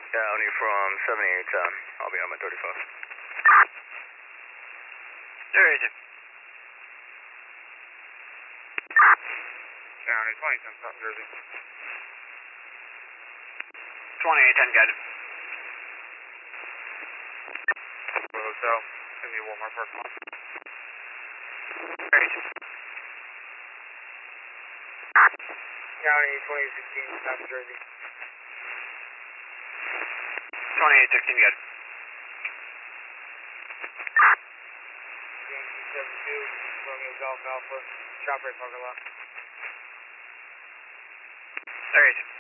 County from 7810. I'll be on my 31st. There is it. County 2010 South Jersey. 2810 guided. Hotel, give me Walmart Park 1. There is it. County 2016 South Jersey. 2816 guided. Yankee 72, Romeo Golf Alpha, Shop Rate Parker Lot. There is it.